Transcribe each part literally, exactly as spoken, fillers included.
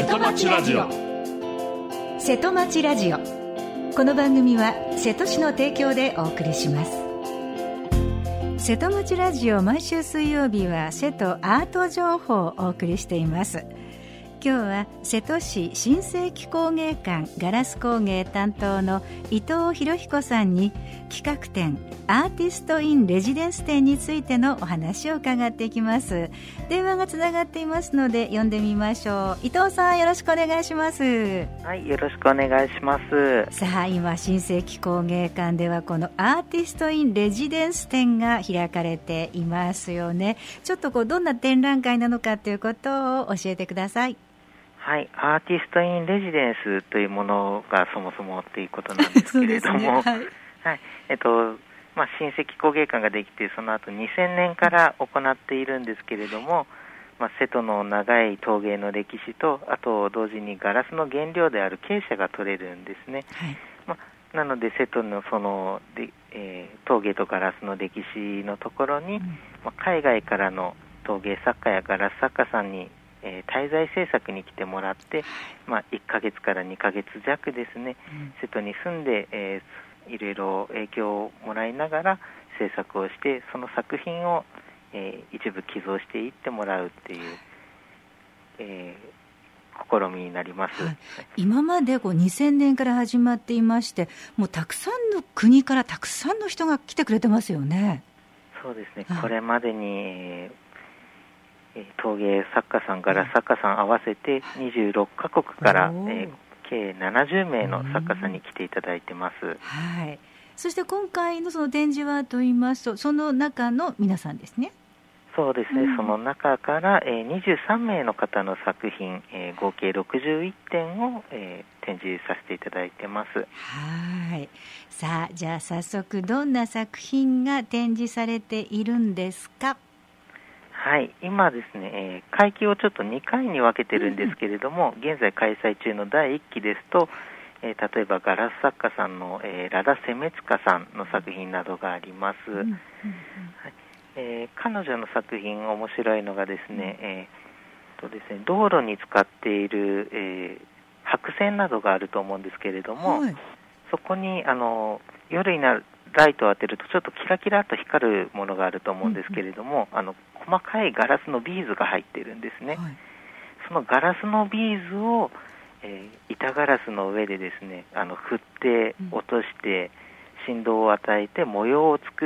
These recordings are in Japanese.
瀬戸町ラジオ。 瀬戸町ラジオ、この番組は瀬戸市の提供でお送りします。瀬戸町ラジオ、毎週水曜日は瀬戸アート情報をお送りしています。今日は瀬戸市新世紀工芸館ガラス工芸担当の伊藤博彦さんに、企画展アーティストインレジデンス展についてのお話を伺っていきます。電話がつながっていますので呼んでみましょう。伊藤さん、よろしくお願いします。 はい、よろしくお願いします。 さあ、今新世紀工芸館ではこのアーティストインレジデンス展が開かれていますよね。ちょっとこうどんな展覧会なのかということを教えてください。 はい、アーティストインレジデンスというものがそもそもということなんですけれども、ね、はい、はい、えっとまあ、新世紀工芸館ができてその後にせんねんから行っているんですけれども、まあ、瀬戸の長い陶芸の歴史と、あと同時にガラスの原料である珪砂が取れるんですね。はい、まあ、なので瀬戸のそので、えー、陶芸とガラスの歴史のところに、うん、まあ、海外からの陶芸作家やガラス作家さんにえー、滞在制作に来てもらって、まあ、いっかげつからにかげつ弱ですね、うん、瀬戸に住んで、えー、いろいろ影響をもらいながら制作をして、その作品を、えー、一部寄贈していってもらうっていう、えー、試みになります。はい、 今までこうにせんねんから始まっていまして、もうたくさんの国からたくさんの人が来てくれてますよね。 そうですね、これまでに陶芸作家さん、ガラス作家さん合わせてにじゅうろっかこくから、えー、計ななじゅうめいの作家さんに来ていただいてます。 はい、そして今回のその展示はといいますと、その中の皆さんですね。 そうですね、うん、その中から、えー、にじゅうさんめいの方の作品、えー、合計ろくじゅういってんを、えー、展示させていただいてます。 はい、さあ、じゃあ早速どんな作品が展示されているんですか？ はい、今ですね、えー、会期をちょっとにかいに分けてるんですけれども、うん、現在開催中のだいいっきですと、えー、例えばガラス作家さんの、えー、ラダ・セメツカさんの作品などがあります。うんうんうん、はい、えー、彼女の作品面白いのがですね、えーとですね、道路に使っている、えー、白線などがあると思うんですけれども、はい、そこにあの夜になるライトを当てるとちょっとキラキラと光るものがあると思うんですけれども、うんうん、あの細かいガラスのビーズが入っているんですね。はい、そのガラスのビーズを、えー、板ガラスの上でですね、あの振って落として振動を与えて模様を作って、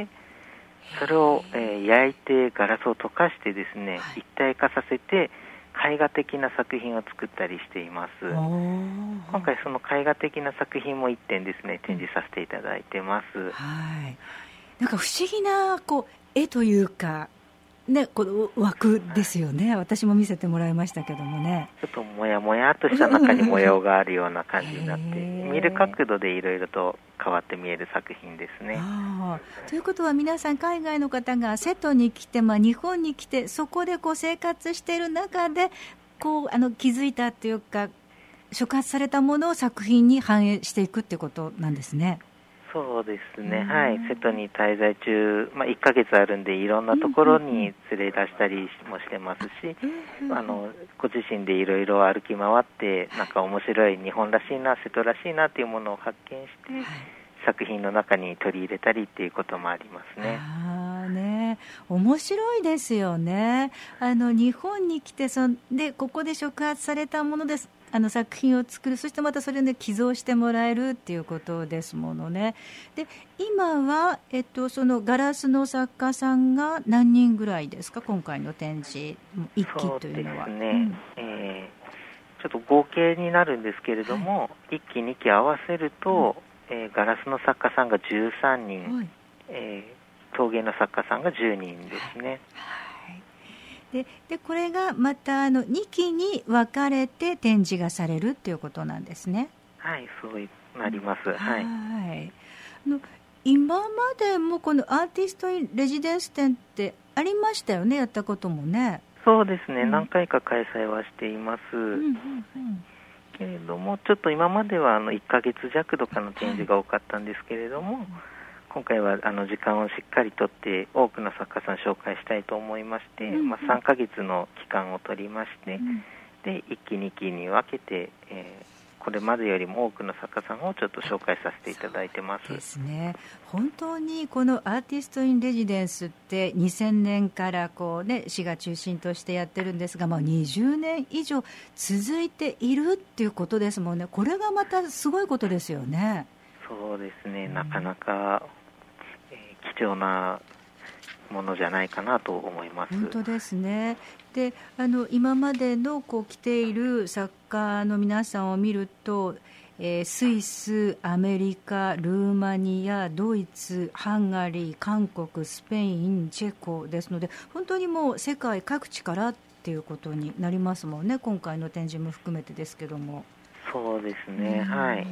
それを、えー、焼いてガラスを溶かしてですね、はい、一体化させて絵画的な作品を作ったりしています。今回その絵画的な作品もいってんですね、展示させていただいてます。 はい、なんか不思議なこう絵というか、ね、この枠ですよね。私も見せてもらいましたけどもね、 ちょっともやもやっとした中に模様があるような感じになって見る角度でいろいろと変わって見える作品ですね。 あ、ということは皆さん海外の方が瀬戸に来て、まあ、日本に来てそこでこう生活している中でこうあの気づいたというか触発されたものを作品に反映していくってことなんですね。 そうですね、はい、瀬戸に滞在中、まあ、いっかげつあるんでいろんなところに連れ出したりもしてますし、あのご自身でいろいろ歩き回ってなんか面白い日本らしいな、瀬戸らしいなというものを発見して、はい、作品の中に取り入れたりっていうこともありますね。 あね、面白いですよね。あの日本に来てそでここで触発されたものです、あの作品を作る、そしてまたそれで寄贈してもらえるっていうことですものね。で今は、えっと、そのガラスの作家さんが何人ぐらいですか、今回の展示いっきというのは。 そうですね、うん、えー、ちょっと合計になるんですけれども、はい、いっきにき合わせると、うん、えー、ガラスの作家さんがじゅうさんにん、はい、えー、陶芸の作家さんがじゅうにんですね。はい 、で, でこれがまたあのにきに分かれて展示がされるっていうことなんですね。 はい、そうなります。はい、 はい、あの今までもこのアーティストインレジデンス展ってありましたよね、やったこともね。 そうですね、うん、何回か開催はしています、うんうんうん、けれどもちょっと今まではあのいっかげつじゃくとかの展示が多かったんですけれども、はい、今回はあの時間をしっかりとって多くの作家さん紹介したいと思いまして、うんうん、まあ、さんかげつの期間を取りまして、うん、 でいっきにきに分けて、えーこれまでよりも多くの作家さんをちょっと紹介させていただいてます。 ですね。本当にこのアーティストインレジデンスってにせんねんからこう、ね、市が中心としてやってるんですが、まあ、にじゅうねん以上続いているっていうことですもんね。これがまたすごいことですよね。 そうですね、なかなか、えー、貴重なものじゃないかなと思います。 本当ですね。で、あの今までのこう来ている作家の皆さんを見ると、えー、スイス、アメリカ、ルーマニア、ドイツ、ハンガリー、韓国、スペイン、チェコですので、本当にもう世界各地からっていうことになりますもんね。今回の展示も含めてですけども。 そうですね、はい、ね、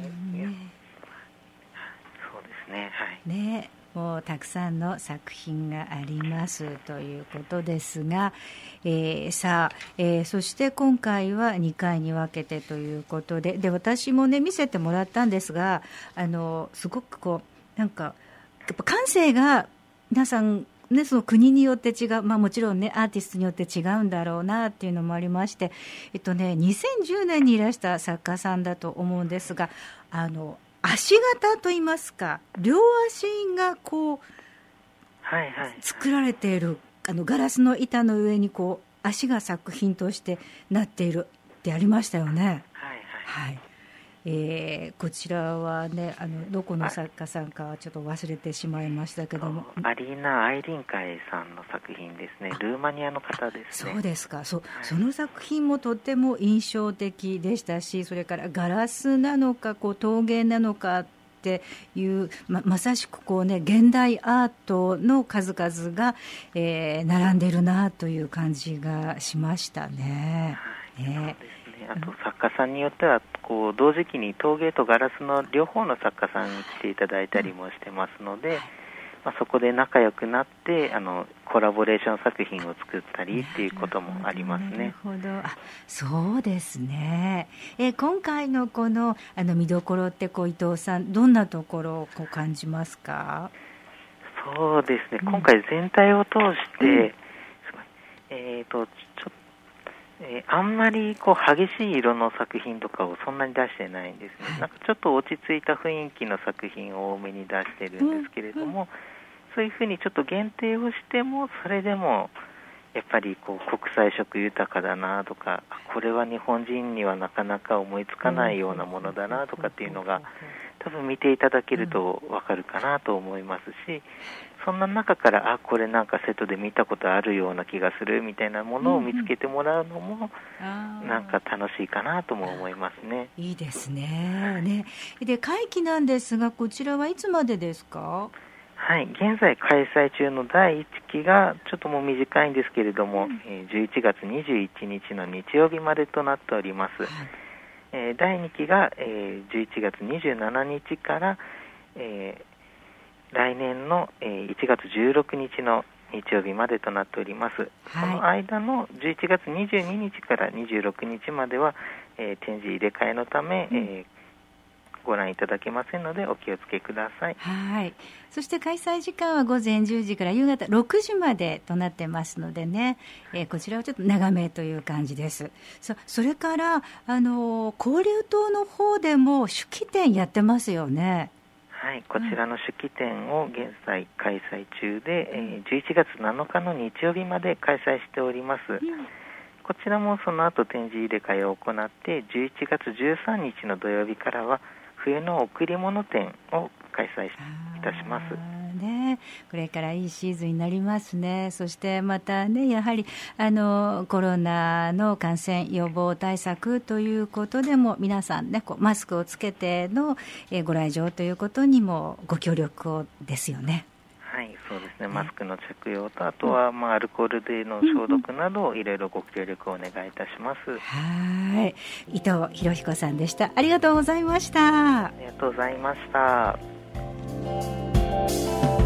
そうですね、はい、 ね、もうたくさんの作品がありますということですが、えー、さあ、えー、そして今回はにかいに分けてということで、で私もね見せてもらったんですが、あのすごくこうなんかやっぱ感性が皆さんね、その国によって違う、まあ、もちろんねアーティストによって違うんだろうなっていうのもありまして、えっとね、にせんじゅうねんにいらした作家さんだと思うんですが、あの足型といいますか、両足がこう、 はいはい、 作られているあのガラスの板の上にこう足が作品としてなっているってありましたよね。 はいはい、はい、 えー、こちらはね、あのどこの作家さんかはちょっと忘れてしまいましたけども、 アリーナ・アイリンカイさんの作品ですね。ルーマニアの方ですね。 そうですか。そ、 はい、 その作品もとても印象的でしたし、それからガラスなのかこう陶芸なのかっていう ま, まさしくこう、ね、現代アートの数々が、えー、並んでいるなという感じがしましたね。 はい、 ね、 そうですね。あと作家さんによってはこう同時期に陶芸とガラスの両方の作家さんに来ていただいたりもしてますので、まあ、そこで仲良くなってあのコラボレーション作品を作ったりっていうこともありますね。 なるほど。あ、そうですね。え今回のこのあの見どころってこう伊藤さんどんなところをこう感じますか？ そうですね、今回全体を通して、うん、えーとちょえー、あんまりこう激しい色の作品とかをそんなに出してないんですね、はい、なんかちょっと落ち着いた雰囲気の作品を多めに出してるんですけれども、うんうん、そういうふうにちょっと限定をしてもそれでもやっぱりこう国際色豊かだなとか、これは日本人にはなかなか思いつかないようなものだなとかっていうのが多分見ていただけると分かるかなと思いますし、そんな中からあこれなんかセットで見たことあるような気がするみたいなものを見つけてもらうのもなんか楽しいかなとも思いますね。 いいですね。ねで会期なんですが、こちらはいつまでですか？ はい、現在開催中のだいいっきがちょっともう短いんですけれども、うん、えー、じゅういちがつにじゅういちにちの日曜日までとなっております、はい、えー、だいにきが、えー、じゅういちがつにじゅうしちにちから、えー、来年の、えー、いちがつじゅうろくにちの日曜日までとなっております、はい、その間のじゅういちがつにじゅうににちからにじゅうろくにちまでは、えー、展示入れ替えのため、うん、えーご覧いただけませんのでお気をつけください。 はい。そして開催時間はごぜんじゅうじから夕方ろくじまでとなってますのでね、えー、こちらはちょっと長めという感じです。 そ, それからあの交流棟の方でも手記展やってますよね。 はい、こちらの手記展を現在開催中で、うん、えー、じゅういちがつなのかの日曜日まで開催しております、うん、こちらもその後展示入れ替えを行ってじゅういちがつじゅうさんにちの土曜日からは冬の贈り物展を開催いたします、 ね、これからいいシーズンになりますね。そしてまたね、やはりあのコロナの感染予防対策ということでも皆さんね、こうマスクをつけてのえご来場ということにもご協力をですよね。 はい、そうですね、マスクの着用と、あとは、まあ、アルコールでの消毒などいろいろご協力をお願いいたします。 はい、伊藤博彦さんでした。ありがとうございました。 ありがとうございました。